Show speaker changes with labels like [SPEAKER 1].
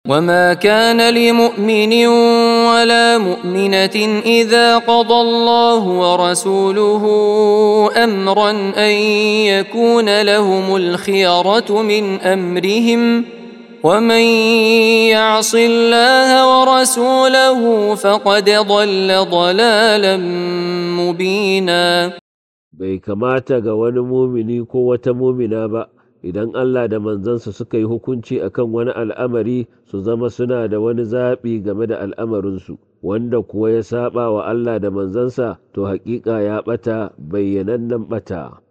[SPEAKER 1] وما كان لمؤمن ولا مؤمنة إذا قضى الله ورسوله أمرا أن يكون لهم الخيرة من أمرهم ومن يعص الله ورسوله فقد ضل ضلالا مبينا.
[SPEAKER 2] bai kamata ga wani mumini ko wata mumina ba idan Allah da manzansa suka yi hukunci akan wani al'amari su zama suna da wani zaɓi game da al'amarinsu, wanda kuwa ya saɓa wa Allah da manzansa to haƙiƙa ya ɓata bayyanannen ɓata.